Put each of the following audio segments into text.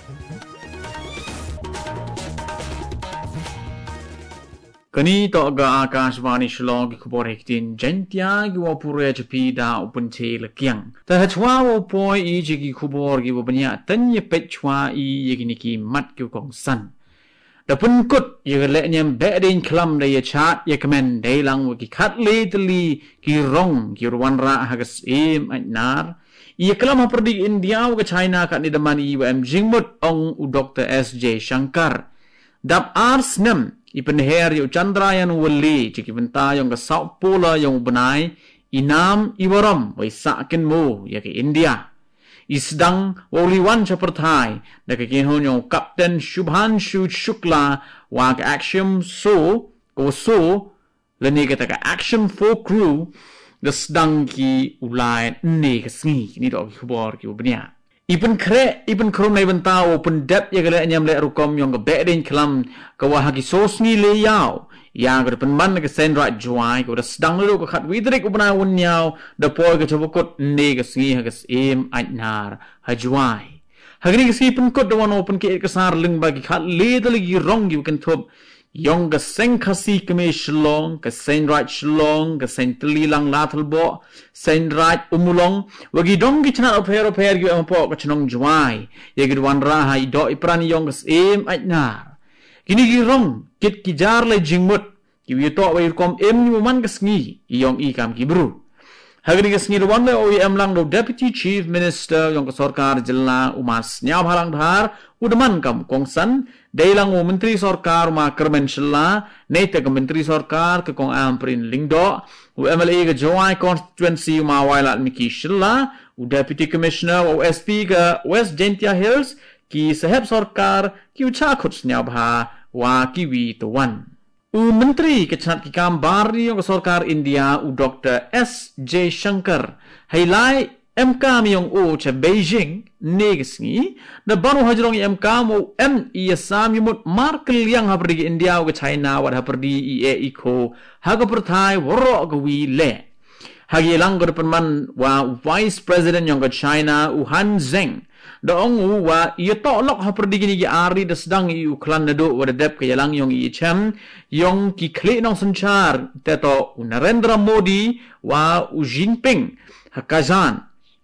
Kani to ga Akashvani Shillong ki khubor hektin jentia gi wa pure chapi da open che lakyang ta chwa wo poi I ji ki khubor gi wo banya tan ye pet chwa I ye gi ni ki mat ki kong san da pun kut ye le nyam be din klam de ye chat ye kamen de lang wo ki khat le tli ki rong ki ruan ra hagas em nar ye klam ha perdi India wo China ka ni da mani wa em jingmut ong u Dr. S.J. Shankar dap ars nem Ipenher yu Chandrayaan wali ciki benta yang ke South Pole yang benai inam iwaram wai sakin mo ya ke India isdang wali wan chaperthai da ke kinhon yang Captain Shubhanshu Shukla wa ke action so ko so leni ke ta action for crew da sedang ki ulai ne ke sngi ni do ki khobor ki bnia Ipen krom na ipen tao pen dep ya gale anyam le rukom yang ke bedin kelam ke wahagi sosni le yao yang ke pen man ke sendra juai ke sedang lu ke khat widrik upna un yao da poi ke chobokot ne ke sngi hagas em ajnar hajuai hagni ke si pen kot dawan open ke sar leng bagi khat le lagi rong yu kan thop yang ke seng khasi ke me shlong ke sendra shlong ke sentli lang lathlbo sendra umulong wagi dong ki chana opher yu ampo ke chnong juai ye gi wan ra hai do iprani yang ke em ajnar kini gi rong kit ki jar le jingmut ki wi to wai kom em ni man ke sngi yong I kam ki bru hagni ke sngi wan le OEM lang do deputy chief minister yang ke sarkar jilla umas nya bhalang dhar udman kam kongsan Dailang o menteri sarkar ma kermen shilla nete ke menteri sarkar ke kong amprin lingdo u MLA ke Joai constituency ma wailat miki shilla u deputy commissioner o SP ke West Gentia Hills ki sahab sarkar ki ucha khut nyabha wa kiwi to wan u menteri ke chat ki kam bari ke sarkar India u Dr. S.J. Shankar hailai MK miyong o cha Beijing negisngi na banu hajrong MK mo ISam yumut markel yang haperdi India ke China wad haperdi IE iko haga perthai woro gwi le hagi lang go penman wa vice president yang ke China Han Zheng da ong wa yeto lok haperdi gini gi ari da sedang I uklan nado wad dep ke yalang yong I chem yong ki kle nong sanchar teto Narendra Modi wa Jinping hakazan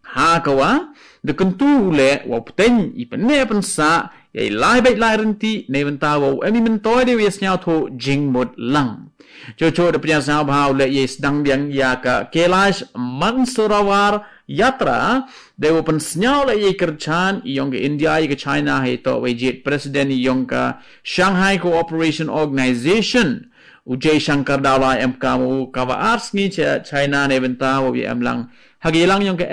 Hakawa de kentu le wa puten I penne pensa ye lai bai lai renti ne benta wa emi mentoi de wes nyao tho jingmut lang cho de pnya sa bhau le ye sedang biang ya ka Kailash Mansarovar yatra de wo pen snyao le ye kerchan yong ke India ye ke China he to we jet president yong ka Shanghai Cooperation Organization Ujay Shankar dawla MK mu kawa ars ni China ne benta wo ye amlang hagilang yung ke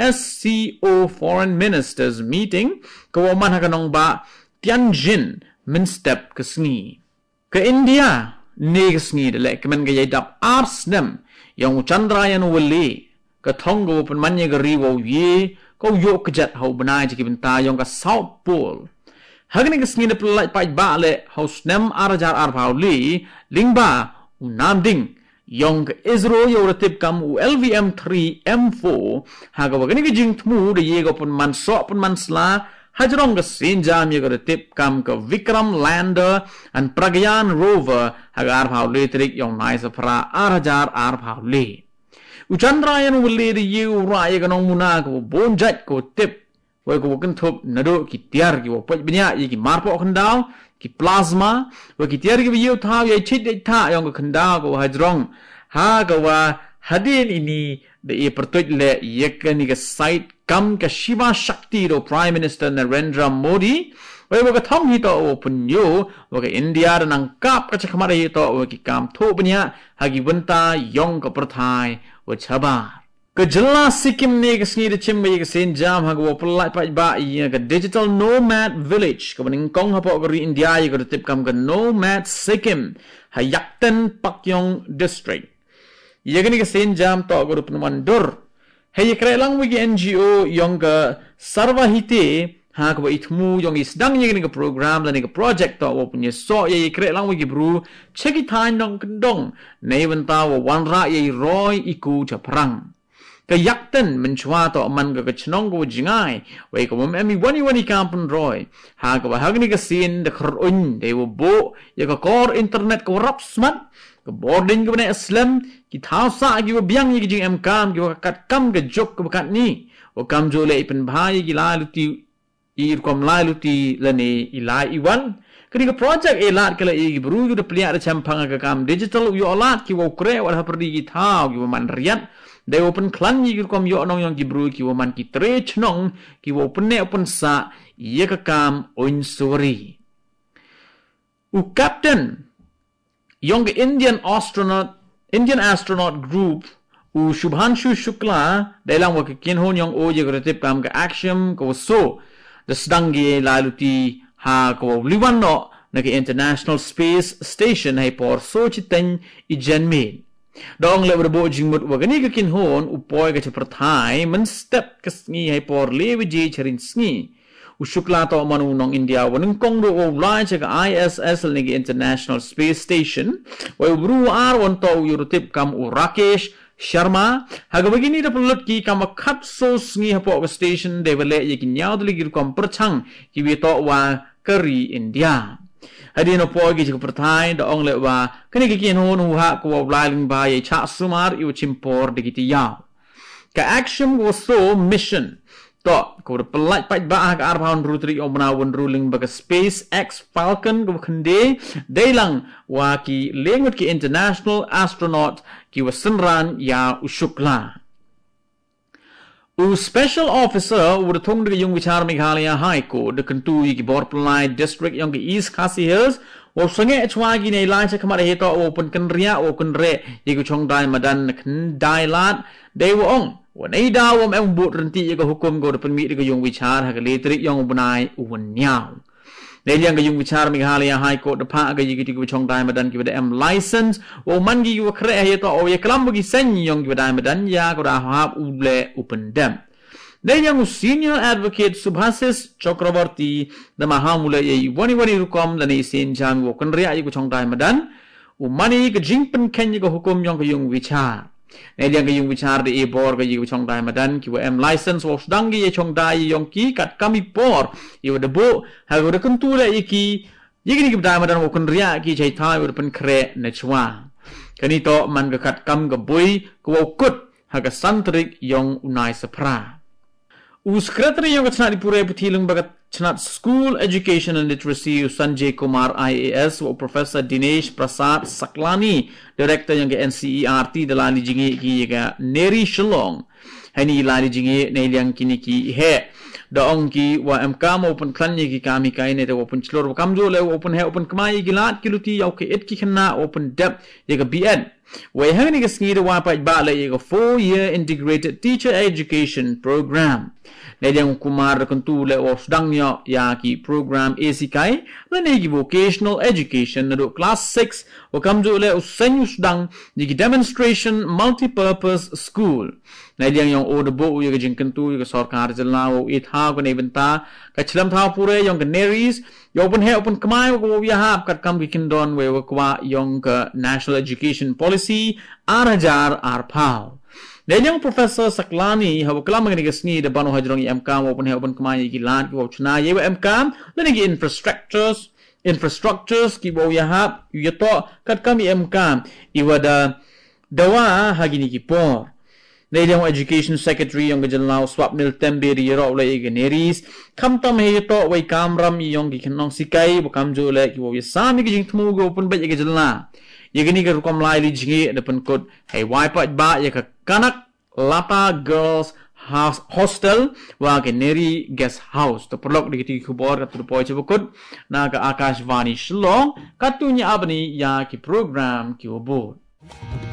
SCO Foreign Ministers meeting ko man haganong ba Tianjin min step ke sngi ke India ne ke sngi de le kemen ke yadap ars nem yung Chandrayaan wali ke thonggo pen manye ke riwo ye ko yo kejat hau benai jiki benta yung ke South Pole hagni ke sngi de pelai pai ba le haus nem arajar arbau li lingba unamding Yong Israel yo ratip kam u LVM3 M4 haga wagani ke jing tmu de yego pun man so pun man sla hajrong ke sinjam yego ratip kam ke Vikram lander and Pragyan rover haga ar phau le trik yong nai sa phra arhajar ar phau le u Chandrayaan wali de yu ra yego nong muna ko bonjat ko tip wai ko kan thop nado ki tiar ki wo poj bnya yi ki marpo khandao ki plasma wa ki tiar ki yu thao ye chit de tha yong ko khandao ko hajrong ha ga wa hadin ini de ye pertoj le yekani ke site kam ke Shiva Shakti do Prime Minister Narendra Modi wai wa ka thong hi to open yo wa ke India nang kap ka chakmara hi to wa ki kam tho bnya hagi banta yong ko perthai wa chaba ke jilla Sikkim ne ke sngi de chim ye ke sen jam ha go pelai pa ba ye ke digital nomad village ke baning kong ha po ke India ye ke tip kam ke nomad Sikkim ha yakten Pakyong district ye ke ni ke sen jam to go penuman dur he ye kre lang wi NGO yong ke sarvahite ha ko itmu yong isdang ye ke program la ni ke project to wo punya so ye kre lang wi bru cheki thain dong kendong nei benta wo wan ra ye roi iku cha prang yakten menchwa to man ga chnong go jingai we ko mi wani kampun roy ha ga hagni ga sin de khurun de wo bo ya ga kor internet ko rap smat ko boarding ga ne islam ki thasa gi wo biang gi jing em kam gi kat kam ga jok ko kat ni o kam jo le pen bhai gi la luti ir kom la luti lani ila iwan kini ke project elat kala igi bru yu de plia de champang ga kam digital yu alat ki wo kre wa perdi gi thau gi man riat de open klan yi kom yo nong yang ki bru ki wo man ki tre chnong ki wo pen ne open sa ye ka kam oin suri u captain young Indian astronaut group u Shubhanshu Shukla dailang wa kin hon yang o ye gratip kam ga action ko so the sdangi laluti ha ko liwan no na ke International Space Station hai por so chiten I janme dong le berbo jingmut wa gani ka kin hon u poi ga chaprathai man step kasngi hai por lewi je charin sngi u Shukla to manu nong India wanung kong do o lai cha ISS ni ke International Space Station wa bru ar won to yurutip kam u Rakesh Sharma haga begini da pelut ki kama khat so sngi hapo station de wale ye ki nyaw dli gir kom perchang ki we to wa kari India hadi no po ki perthai da ong le wa kani ki kin hon hu ha ko blaling ba ye cha sumar yu chimpor de ki yaw ka action was so mission to ko pelat pat ba ka arbaun rutri omna won ruling ba SpaceX Falcon ko khande deilang wa ki lengut ki international astronaut ki wasanran ya Shukla u special officer would thong de yung vichar Meghalaya High Court de kantu ki Borpalai district yung East Khasi Hills wo sange achwa gi nei lai cha khamar he to open kan ria o kun re ye ku chong dai madan khan dai lat de wo ong wo nei da wo em bu ranti ye ko hukum go de pen mi de yung vichar ha le tri yung bunai un nyao ne yang ga yung vichar Meghalaya High Court de pha ga yi ki ku chong dai madan ki de em license wo man gi wo kre he to o ye klam gi sen yung ki dai madan ya ko da ha u le open dam ne yang senior advocate Subhasis Chakravarti da mahamula ye wani rukom da ne sen jam wo kan ria ye ku chong dai madan u mani ga jingpen ken ye ko hukum yung ko yung vichar ne yang ga yung vichar de e bor ga ye ku chong dai madan ki wo em license wo sdang ye chong dai yung ki kat kami por ye de bo ha go de kun tu le ye ki ye ki dai madan wo kan ria ki chai thai wo pen kre ne chwa kani to man ga kat kam ga bui ko wo kut ha ga santrik yung unai sapra u secretary yung chnat pure puthilung bagat chnat school education and literacy Sanjay Kumar IAS wo professor Dinesh Prasad Saklani director yung NCERT dalani jingi ki ga Neri Shillong hani lani jingi neilyang kini ki he daong ki wa MKM open klanyi ki kami kai ne to open chlor kam jo le open he open kmai gilat kiluti yaw ke et ki khna open depth ye ga BN we hani ga sngi de wa pa ba le ye ga 4-year integrated teacher education program Nedang Kumar kantu le of dangnya ya ki program ACKI le ne ki vocational education na do class 6 o kamjo le usenyu dang ni ki demonstration multipurpose school Nedang yang o de bo ye jing kantu ye sarkar jalna o itha ko ne benta ka chlam tha pure yang neris yo open he open kamai ko ya hap kat kam ki kindon we kwa yang national education policy arajar arpau Yang Professor Saklani hawa kalam ngani gasni de banu hajrong MKM open he open kamai ki lan ki wachna ye MKM lani ki infrastructures ki bo ya hap yato kat kami MKM iwada dawa hagini ki por Yang Education Secretary yang gajalnao Swapnil Temberi ro le igeneris kamtam he to wai kamram yang ki khnong sikai bo kamjo le ki bo yasami ki jing thmu go open ba ye gajalna Yegini ka rukom lai li jingi depan kod hey wipe ba ye ka kanak lapa girls hostel wa ke Neri guest house to perlok digiti khubor ka tu poi chebukut na ka Akashvani Shillong katunya abni ya ki program ki obor